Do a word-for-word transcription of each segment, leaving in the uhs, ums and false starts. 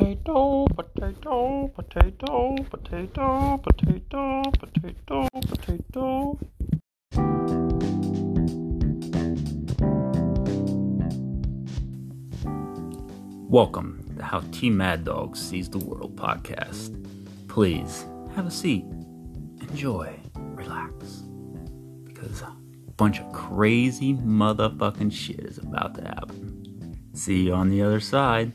Potato, potato, potato, potato, potato, potato, potato. Welcome to How T Mad Dog Sees the World podcast. Please have a seat, enjoy, relax, because a bunch of crazy motherfucking shit is about to happen. See you on the other side.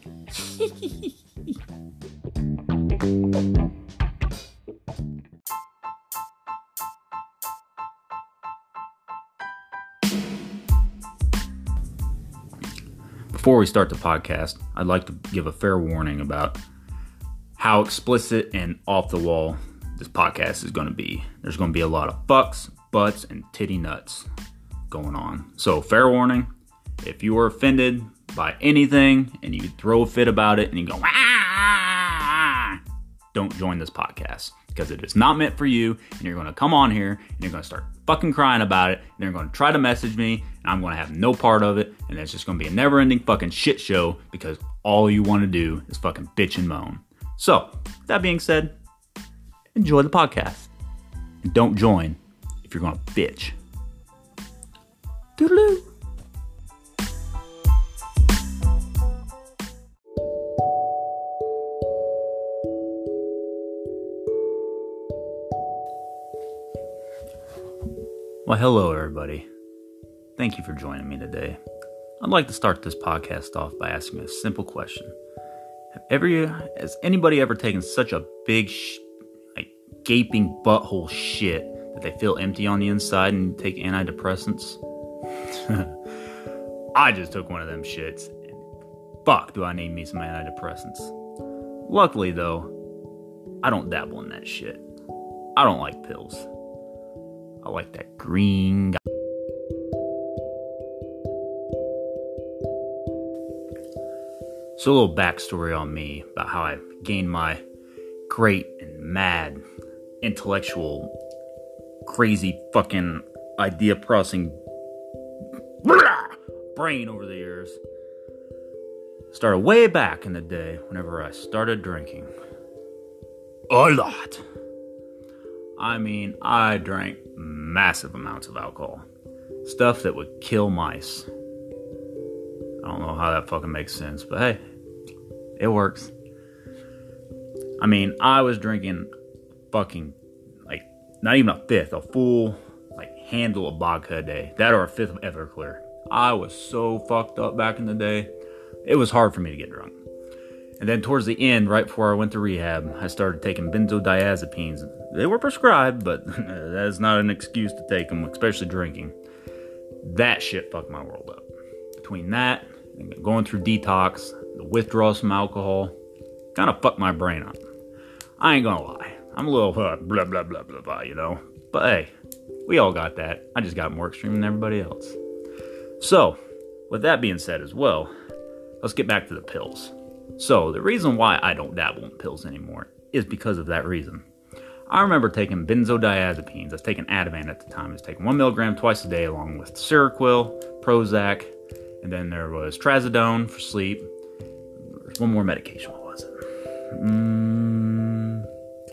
Before we start the podcast, I'd like to give a fair warning about how explicit and off the wall this podcast is going to be. There's going to be a lot of fucks, butts, and titty nuts going on. So fair warning, if you are offended by anything and you throw a fit about it and you go, ah, don't join this podcast because it is not meant for you, and you're going to come on here and you're going to start fucking crying about it, and you're going to try to message me, and I'm going to have no part of it, and it's just going to be a never-ending fucking shit show because all you want to do is fucking bitch and moan. So, that being said, enjoy the podcast, and don't join if you're going to bitch. Doodaloo. Well, hello everybody. Thank you for joining me today. I'd like to start this podcast off by asking a simple question. Have ever, has anybody ever taken such a big, sh- like, gaping butthole shit that they feel empty on the inside and take antidepressants? I just took one of them shits. And fuck, do I need me some antidepressants. Luckily, though, I don't dabble in that shit. I don't like pills. I like that green guy. So a little backstory on me about how I gained my great and mad, intellectual, crazy fucking idea-processing brain over the years. Started way back in the day whenever I started drinking. A lot. I mean, I drank massive amounts of alcohol. Stuff that would kill mice. I don't know how that fucking makes sense, but hey, it works. I mean, I was drinking fucking, like, not even a fifth, a full, like, handle of vodka a day. That or a fifth of Everclear. I was so fucked up back in the day. It was hard for me to get drunk. And then towards the end, right before I went to rehab, I started taking benzodiazepines. They were prescribed, but that is not an excuse to take them, especially drinking. That shit fucked my world up. Between that, and going through detox, the withdrawals from alcohol, kind of fucked my brain up. I ain't gonna lie. I'm a little uh, blah, blah, blah, blah, blah, you know? But hey, we all got that. I just got more extreme than everybody else. So, with that being said as well, let's get back to the pills. So, the reason why I don't dabble in pills anymore is because of that reason. I remember taking benzodiazepines. I was taking Ativan at the time. I was taking one milligram twice a day along with Seroquel, Prozac, and then there was Trazodone for sleep. There's one more medication. What was it? Mm,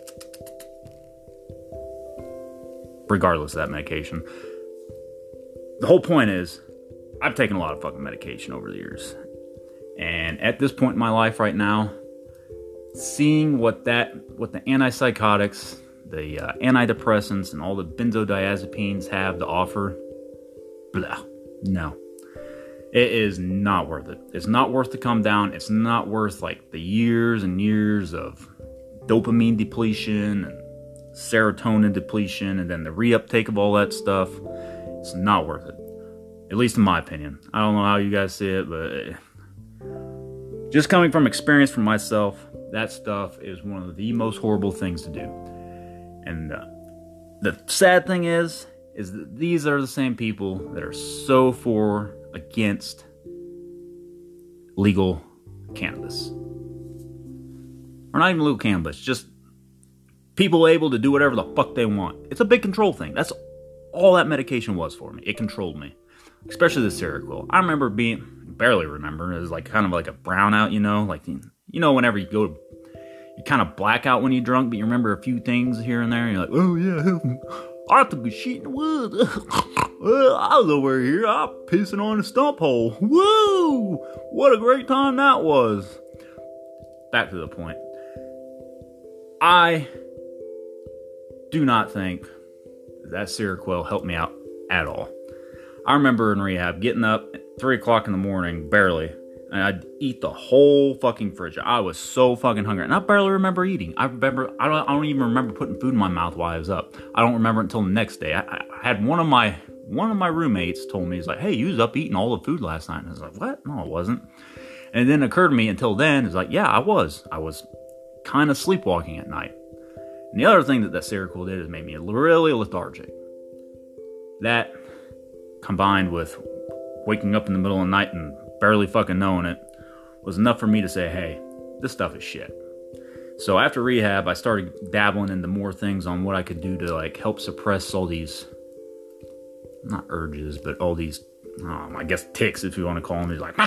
regardless of that medication. The whole point is, I've taken a lot of fucking medication over the years. And at this point in my life right now, seeing what that, what the antipsychotics, the uh, antidepressants, and all the benzodiazepines have to offer, blah, no. It is not worth it. It's not worth to come down. It's not worth, like, the years and years of dopamine depletion and serotonin depletion and then the reuptake of all that stuff. It's not worth it. At least in my opinion. I don't know how you guys see it, but just coming from experience from myself, that stuff is one of the most horrible things to do. And uh, the sad thing is, is that these are the same people that are so for, against legal cannabis. Or not even legal cannabis, just people able to do whatever the fuck they want. It's a big control thing. That's all that medication was for me. It controlled me. Especially the Seroquel. I remember being, barely remember, it was like kind of like a brownout, you know, like, you You know, whenever you go, you kind of black out when you're drunk, but you remember a few things here and there, and you're like, oh yeah, I took a shit in the woods. Well, I was over here, I was pissing on a stump hole. Woo! What a great time that was. Back to the point. I do not think that Seroquel helped me out at all. I remember in rehab getting up at three o'clock in the morning, barely, and I'd eat the whole fucking fridge. I was so fucking hungry, and I barely remember eating. I remember, I don't, I don't even remember putting food in my mouth while I was up. I don't remember it until the next day. I, I had one of my one of my roommates told me, he's like, hey, you was up eating all the food last night. And I was like, what? No, I wasn't. And it didn't occur to me until then. It's like, yeah, I was. I was kind of sleepwalking at night. And the other thing that that Seroquel did is made me really lethargic. That, combined with waking up in the middle of the night and barely fucking knowing it, was enough for me to say, hey, this stuff is shit. So after rehab, I started dabbling into more things on what I could do to like help suppress all these, not urges, but all these, um, I guess tics, if you want to call them. He's like,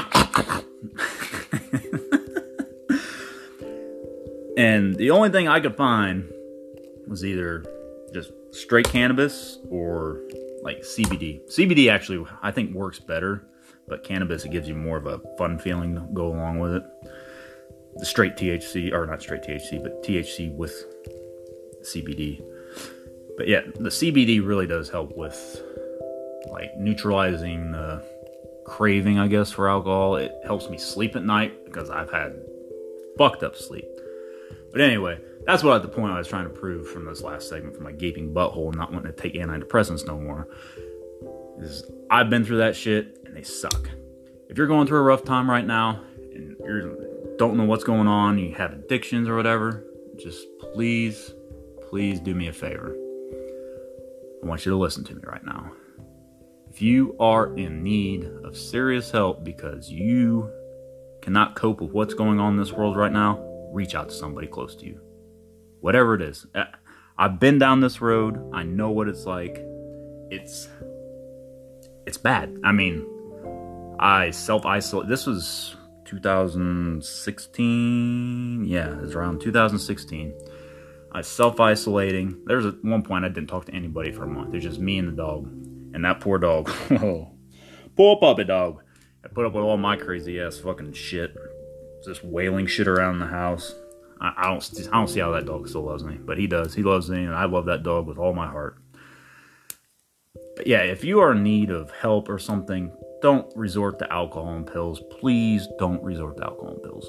and the only thing I could find was either just straight cannabis or like C B D. C B D actually, I think, works better, but cannabis, it gives you more of a fun feeling to go along with it. The straight T H C, or not straight T H C, but T H C with C B D. But yeah, the C B D really does help with like neutralizing the craving, I guess, for alcohol. It helps me sleep at night because I've had fucked up sleep. But anyway, that's what the point I was trying to prove from this last segment, from my gaping butthole and not wanting to take antidepressants no more, is I've been through that shit and they suck. If you're going through a rough time right now and you don't know what's going on, you have addictions or whatever, just please, please do me a favor. I want you to listen to me right now. If you are in need of serious help because you cannot cope with what's going on in this world right now, reach out to somebody close to you. Whatever it is. I've been down this road. I know what it's like. It's it's bad. I mean, I self-isolate. This was two thousand sixteen. Yeah, it was around two thousand sixteen. I was self-isolating. There was at one point I didn't talk to anybody for a month. It was just me and the dog. And that poor dog. Oh, poor puppy dog. I put up with all my crazy ass fucking shit. Just wailing shit around the house. I, I don't I don't see how that dog still loves me. But he does. He loves me, and I love that dog with all my heart. But yeah, if you are in need of help or something, don't resort to alcohol and pills. Please don't resort to alcohol and pills.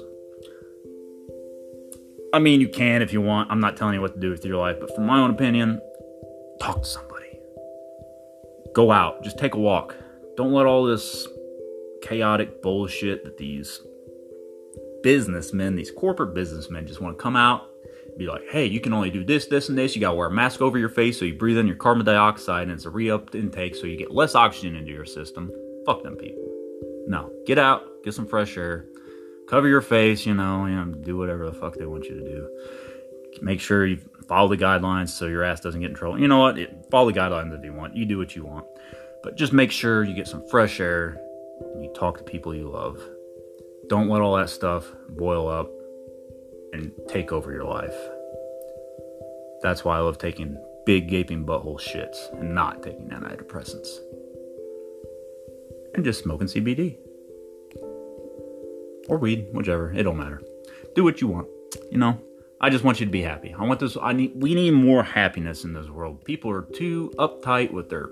I mean, you can if you want. I'm not telling you what to do with your life. But from my own opinion, talk to somebody. Go out. Just take a walk. Don't let all this chaotic bullshit that these businessmen, these corporate businessmen just want to come out and be like, hey, you can only do this, this, and this. You got to wear a mask over your face so you breathe in your carbon dioxide and it's a re-upped intake so you get less oxygen into your system. Fuck them people. No. Get out. Get some fresh air. Cover your face, you know, you know, do whatever the fuck they want you to do. Make sure you follow the guidelines so your ass doesn't get in trouble. You know what? Follow the guidelines if you want. You do what you want. But just make sure you get some fresh air and you talk to people you love. Don't let all that stuff boil up and take over your life. That's why I love taking big gaping butthole shits and not taking antidepressants. And just smoking C B D. Or weed, whichever. It don't matter. Do what you want. You know? I just want you to be happy. I want this. I need. We need more happiness in this world. People are too uptight with their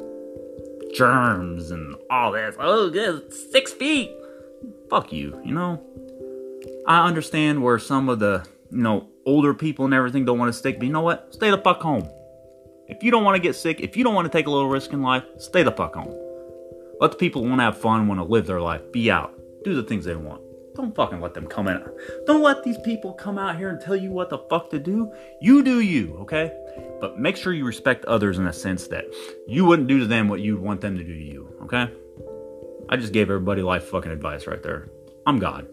germs and all this. Oh, good, six feet. Fuck you. You know. I understand where some of the you know older people and everything don't want to stick. But you know what? Stay the fuck home. If you don't want to get sick, if you don't want to take a little risk in life, stay the fuck home. Let the people who want to have fun, want to live their life, be out, do the things they want. Don't fucking let them come in. Don't let these people come out here and tell you what the fuck to do. You do you, okay? But make sure you respect others in a sense that you wouldn't do to them what you'd want them to do to you, okay? I just gave everybody life fucking advice right there. I'm God.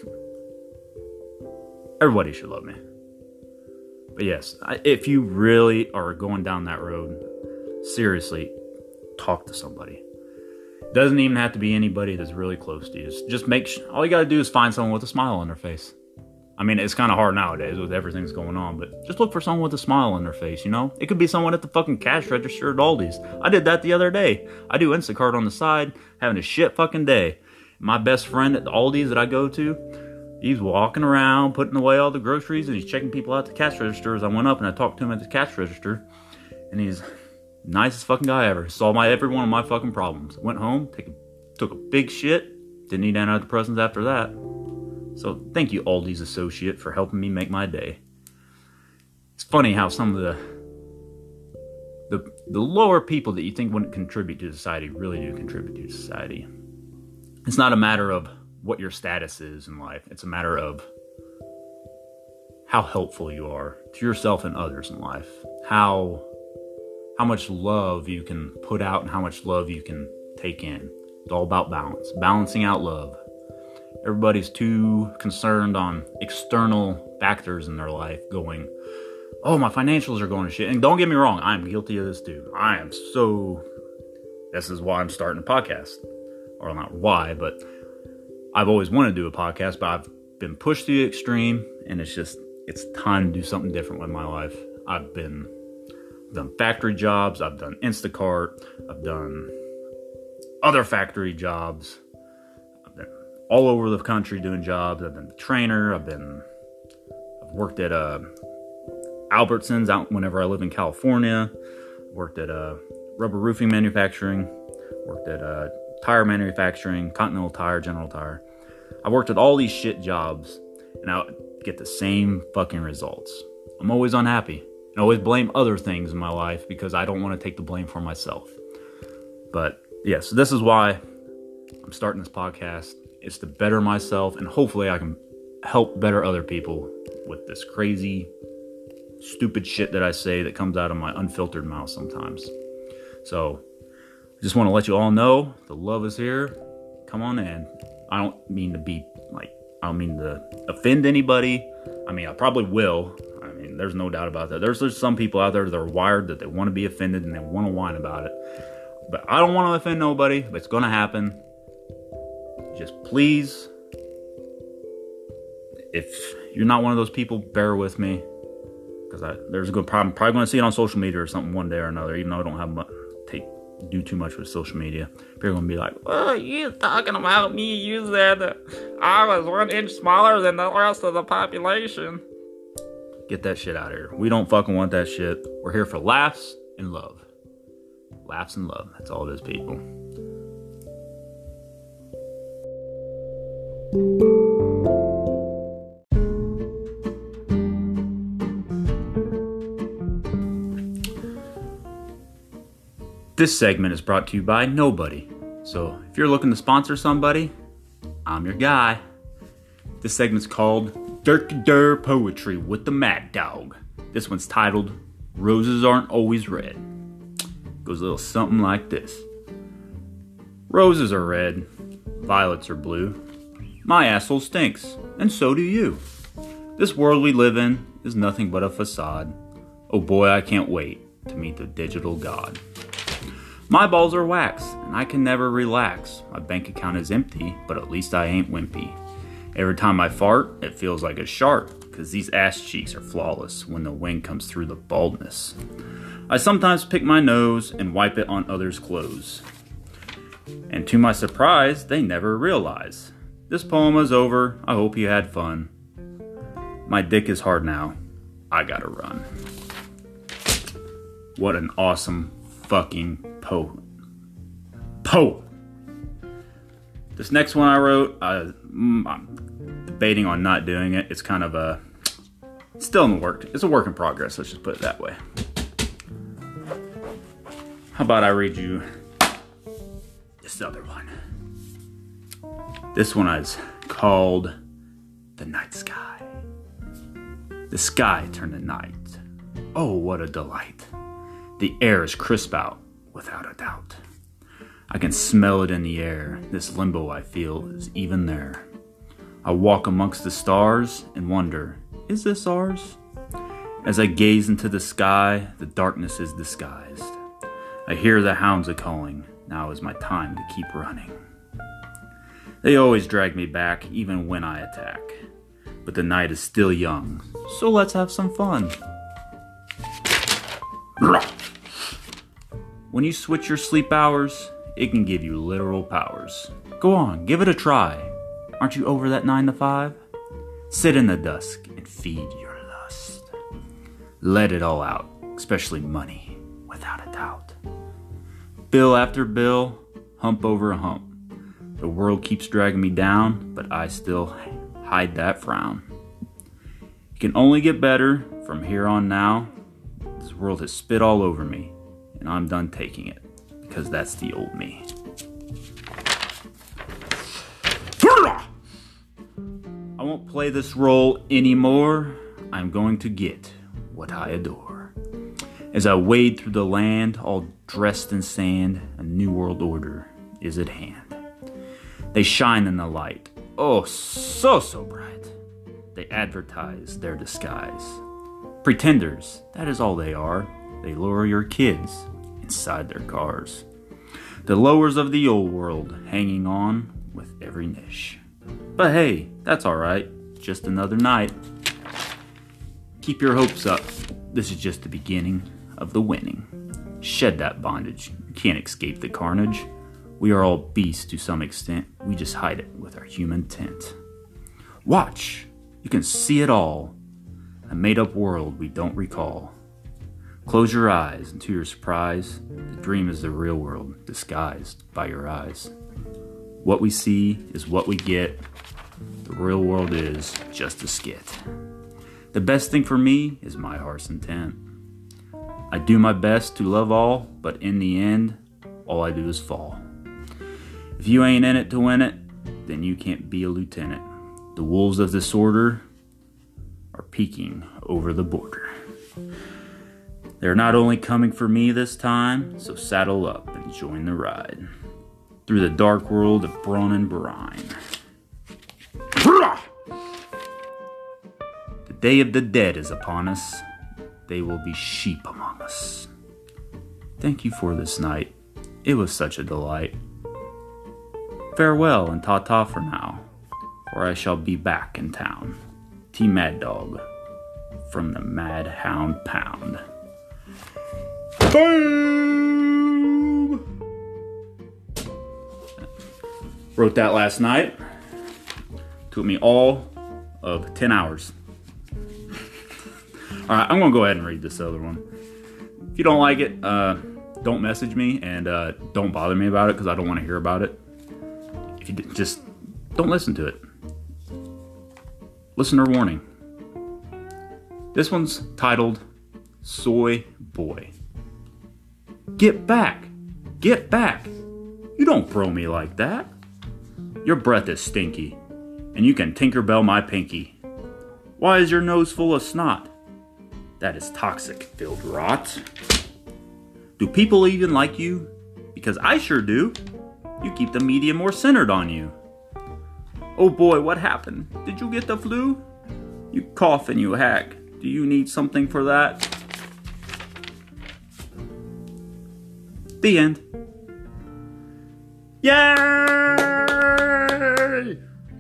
Everybody should love me. But yes, if you really are going down that road, seriously, talk to somebody. Doesn't even have to be anybody that's really close to you. Just, just make sure, all you gotta do is find someone with a smile on their face. I mean, it's kind of hard nowadays with everything that's going on, but just look for someone with a smile on their face, you know? It could be someone at the fucking cash register at Aldi's. I did that the other day. I do Instacart on the side, having a shit fucking day. My best friend at the Aldi's that I go to, he's walking around, putting away all the groceries, and he's checking people out at the cash register. As I went up and I talked to him at the cash register, and he's the nicest fucking guy ever. Solved my every one of my fucking problems. Went home, take a, took a big shit, didn't eat antidepressants after that. So thank you, Aldi's associate, for helping me make my day. It's funny how some of the the the lower people that you think wouldn't contribute to society really do contribute to society. It's not a matter of what your status is in life. It's a matter of how helpful you are to yourself and others in life. How how much love you can put out and how much love you can take in. It's all about balance. Balancing out love. Everybody's too concerned on external factors in their life going, oh, my financials are going to shit. And don't get me wrong, I'm guilty of this too. I am so... This is why I'm starting a podcast. Or not why, but I've always wanted to do a podcast, but I've been pushed to the extreme, and it's just, it's time to do something different with my life. I've been, I've done factory jobs, I've done Instacart, I've done other factory jobs. I've been all over the country doing jobs. I've been a trainer. I've been, I've worked at uh, Albertsons out whenever I live in California. Worked at uh, rubber roofing manufacturing. Worked at uh, tire manufacturing, Continental Tire, General Tire. I worked at all these shit jobs, and I get the same fucking results. I'm always unhappy. I always blame other things in my life because I don't want to take the blame for myself. But yeah, so this is why I'm starting this podcast. It's to better myself, and hopefully I can help better other people with this crazy, stupid shit that I say that comes out of my unfiltered mouth sometimes. So, I just want to let you all know the love is here. Come on in. I don't mean to be like, I don't mean to offend anybody. I mean, I probably will. I mean, there's no doubt about that. There's, there's some people out there that are wired that they want to be offended and they want to whine about it. But I don't want to offend nobody, but it's going to happen. Just please, if you're not one of those people, bear with me. Because there's a good problem. I'm probably going to see it on social media or something one day or another, even though I don't have much, take do too much with social media. People are going to be like, well, you talking about me, you said I was one inch smaller than the rest of the population. Get that shit out of here. We don't fucking want that shit. We're here for laughs and love. Laughs and love. That's all it is, people. This segment is brought to you by nobody. So if you're looking to sponsor somebody, I'm your guy. This segment's called Dirk Dur Poetry with the Mad Dog. This one's titled Roses Aren't Always Red. Goes a little something like this. Roses are red, violets are blue. My asshole stinks, and so do you. This world we live in is nothing but a facade. Oh boy, I can't wait to meet the digital god. My balls are wax, and I can never relax. My bank account is empty, but at least I ain't wimpy. Every time I fart, it feels like a shark, cause these ass cheeks are flawless when the wind comes through the baldness. I sometimes pick my nose and wipe it on others' clothes. And to my surprise, they never realize. This poem is over. I hope you had fun. My dick is hard now. I gotta run. What an awesome fucking poem. Poem. This next one I wrote, I, I'm debating on not doing it. It's kind of a, still in the work. It's a work in progress. Let's just put it that way. How about I read you this other one? This one is called The Night Sky. The sky turned to night. Oh, what a delight. The air is crisp out, without a doubt. I can smell it in the air. This limbo I feel is even there. I walk amongst the stars and wonder, is this ours? As I gaze into the sky, the darkness is disguised. I hear the hounds a-calling. Now is my time to keep running. They always drag me back, even when I attack. but the night is still young, so let's have some fun. When you switch your sleep hours, it can give you literal powers. Go on, give it a try. Aren't you over that nine to five? Sit in the dusk and feed your lust. Let it all out, especially money, without a doubt. Bill after bill, hump over a hump. The world keeps dragging me down, but I still hide that frown. It can only get better from here on now. This world has spit all over me, and I'm done taking it, because that's the old me. I won't play this role anymore. I'm going to get what I adore. As I wade through the land, all dressed in sand, a new world order is at hand. They shine in the light, oh, so, so bright. They advertise their disguise. Pretenders, that is all they are. They lure your kids inside their cars. The lowers of the old world hanging on with every niche. But hey, that's alright, just another night. Keep your hopes up, this is just the beginning of the winning. Shed that bondage, you can't escape the carnage. We are all beasts to some extent, we just hide it with our human tint. Watch, you can see it all, a made-up world we don't recall. Close your eyes, and to your surprise, the dream is the real world, disguised by your eyes. What we see is what we get, the real world is just a skit. The best thing for me is my heart's intent. I do my best to love all, but in the end, all I do is fall. If you ain't in it to win it, then you can't be a lieutenant. The wolves of disorder are peeking over the border. They're not only coming for me this time, so saddle up and join the ride through the dark world of Bron and Brine. The day of the dead is upon us. They will be sheep among us. Thank you for this night. It was such a delight. Farewell and ta-ta for now, for I shall be back in town. T Mad Dog from the Mad Hound Pound. Boom! Wrote that last night. Took me all of ten hours. Alright, I'm going to go ahead and read this other one. If you don't like it, uh, don't message me and uh, don't bother me about it because I don't want to hear about it. If you just don't listen to it. Listener warning. This one's titled Soy Boy. Get back! Get back! You don't bro me like that. Your breath is stinky, and you can Tinkerbell my pinky. Why is your nose full of snot? That is toxic-filled rot. Do people even like you? Because I sure do. You keep the media more centered on you. Oh boy, what happened? Did you get the flu? You cough and you hack. Do you need something for that? The end. Yay!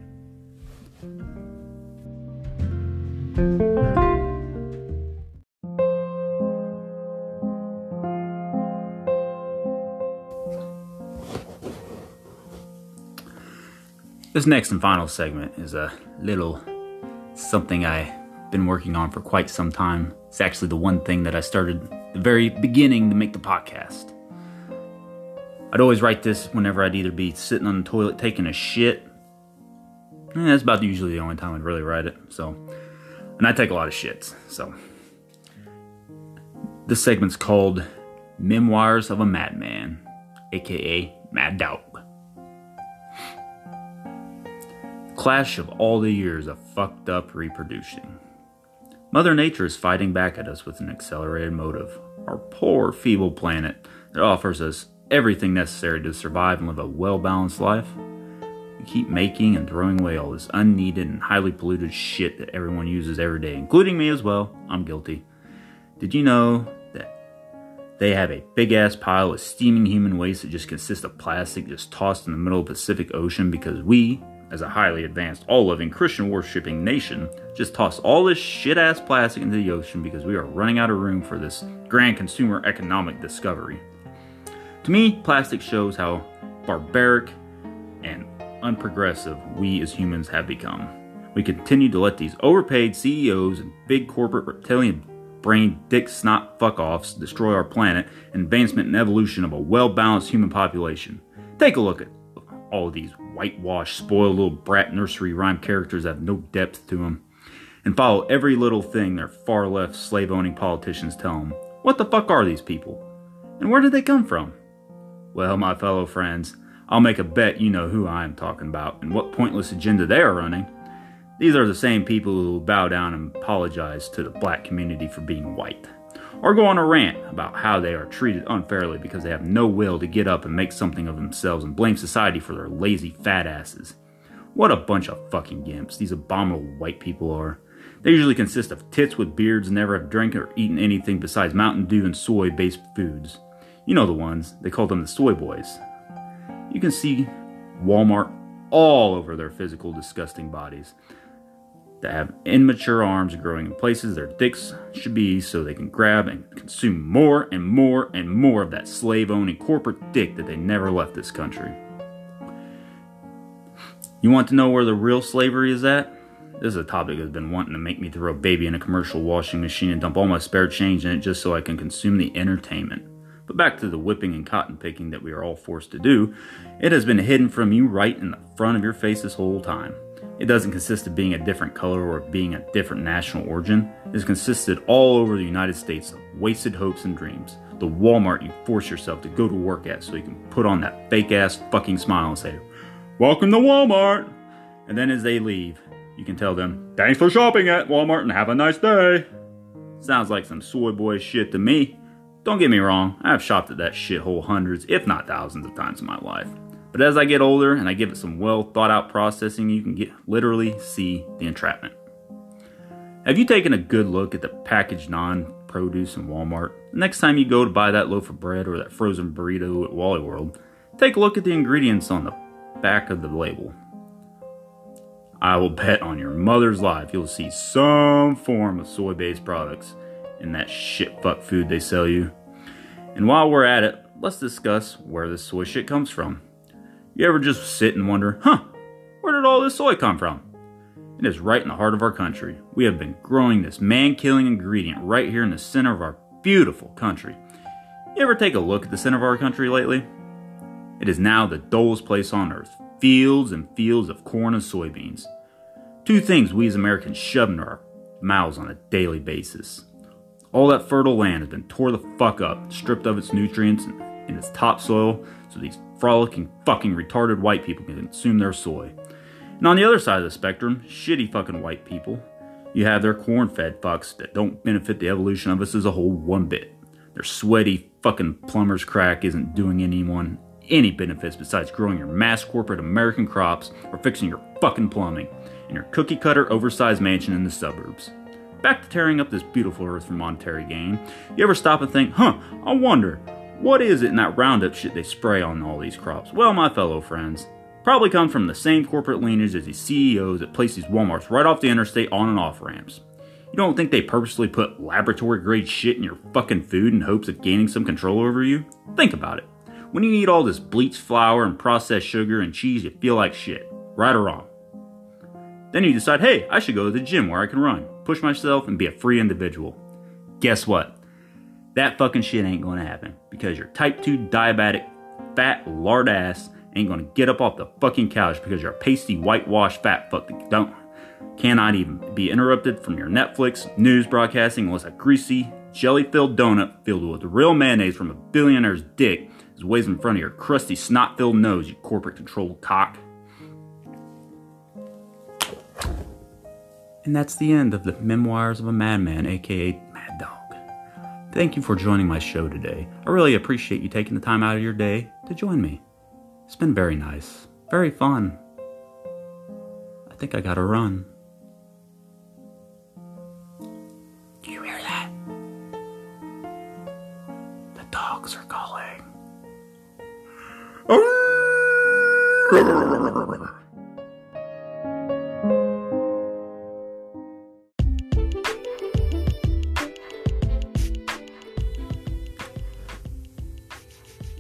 This next and final segment is a little something I've been working on for quite some time. It's actually the one thing that I started at the very beginning to make the podcast. I'd always write this whenever I'd either be sitting on the toilet taking a shit. And that's about usually the only time I'd really write it. So, and I take a lot of shits. So, this segment's called Memoirs of a Madman, aka Mad Dog. Clash of all the years of fucked up reproducing. Mother Nature is fighting back at us with an accelerated motive. Our poor, feeble planet that offers us everything necessary to survive and live a well-balanced life. We keep making and throwing away all this unneeded and highly polluted shit that everyone uses every day, including me as well. I'm guilty. Did you know that they have a big-ass pile of steaming human waste that just consists of plastic just tossed in the middle of the Pacific Ocean because we, as a highly advanced, all-loving, Christian-worshipping nation, just toss all this shit-ass plastic into the ocean because we are running out of room for this grand consumer economic discovery. To me, plastic shows how barbaric and unprogressive we as humans have become. We continue to let these overpaid C E Os and big corporate reptilian brain dick snot fuck-offs destroy our planet and advancement and evolution of a well-balanced human population. Take a look at all of these whitewashed, spoiled little brat nursery rhyme characters that have no depth to them, and follow every little thing their far-left, slave-owning politicians tell them. What the fuck are these people? And where did they come from? Well, my fellow friends, I'll make a bet you know who I am talking about and what pointless agenda they are running. These are the same people who bow down and apologize to the black community for being white, or go on a rant about how they are treated unfairly because they have no will to get up and make something of themselves and blame society for their lazy fat asses. What a bunch of fucking gimps these abominable white people are. They usually consist of tits with beards and never have drank or eaten anything besides Mountain Dew and soy-based foods. You know the ones, they call them the soy boys. You can see Walmart all over their physical, disgusting bodies that have immature arms growing in places their dicks should be so they can grab and consume more and more and more of that slave-owning corporate dick that they never left this country. You want to know where the real slavery is at? This is a topic that's been wanting to make me throw a baby in a commercial washing machine and dump all my spare change in it just so I can consume the entertainment. But back to the whipping and cotton picking that we are all forced to do, it has been hidden from you right in the front of your face this whole time. It doesn't consist of being a different color or being a different national origin. It has consisted all over the United States of wasted hopes and dreams. The Walmart you force yourself to go to work at so you can put on that fake-ass fucking smile and say, "Welcome to Walmart!" And then as they leave, you can tell them, "Thanks for shopping at Walmart and have a nice day." Sounds like some soy boy shit to me. Don't get me wrong, I have shopped at that shithole hundreds, if not thousands of times in my life. But as I get older and I give it some well thought out processing, you can get literally see the entrapment. Have you taken a good look at the packaged non-produce in Walmart? The next time you go to buy that loaf of bread or that frozen burrito at Wally World, take a look at the ingredients on the back of the label. I will bet on your mother's life you'll see some form of soy-based products in that shit fuck food they sell you. And while we're at it, let's discuss where this soy shit comes from. You ever just sit and wonder, huh, where did all this soy come from? It is right in the heart of our country. We have been growing this man-killing ingredient right here in the center of our beautiful country. You ever take a look at the center of our country lately? It is now the dullest place on earth. Fields and fields of corn and soybeans. Two things we as Americans shove into our mouths on a daily basis. All that fertile land has been tore the fuck up, stripped of its nutrients and, and its topsoil, so these frolicking fucking retarded white people can consume their soy. And on the other side of the spectrum, shitty fucking white people, you have their corn-fed fucks that don't benefit the evolution of us as a whole one bit. Their sweaty fucking plumber's crack isn't doing anyone any benefits besides growing your mass corporate American crops or fixing your fucking plumbing in your cookie-cutter oversized mansion in the suburbs. Back to tearing up this beautiful earth for monetary gain. You ever stop and think, huh, I wonder, what is it in that Roundup shit they spray on all these crops? Well, my fellow friends, probably comes from the same corporate lineage as these C E Os that place these Walmarts right off the interstate on and off ramps. You don't think they purposely put laboratory-grade shit in your fucking food in hopes of gaining some control over you? Think about it. When you eat all this bleached flour and processed sugar and cheese, you feel like shit. Right or wrong? Then you decide, hey, I should go to the gym where I can run, push myself, and be a free individual. Guess what? That fucking shit ain't gonna happen, because your type two diabetic, fat, lard ass ain't gonna get up off the fucking couch because you're a pasty, whitewashed fat fuck that don't, cannot even be interrupted from your Netflix news broadcasting unless a greasy, jelly-filled donut filled with real mayonnaise from a billionaire's dick is ways in front of your crusty, snot-filled nose, you corporate-controlled cock. And that's the end of the Memoirs of a Madman, aka Mad Dog. Thank you for joining my show today. I really appreciate you taking the time out of your day to join me. It's been very nice, very fun. I think I gotta run. Do you hear that? The dogs are calling.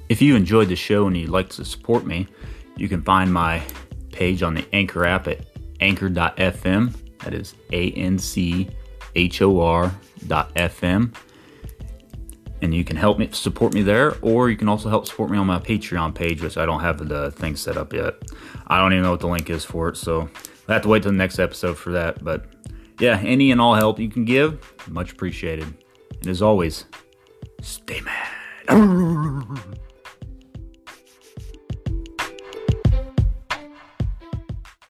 If you enjoyed the show and you'd like to support me, you can find my page on the Anchor app at anchor dot f m. That is A N C H O R dot F M. And you can help me support me there, or you can also help support me on my Patreon page, which I don't have the thing set up yet. I don't even know what the link is for it, so I have to wait till the next episode for that. But yeah, any and all help you can give, much appreciated. And as always, stay mad.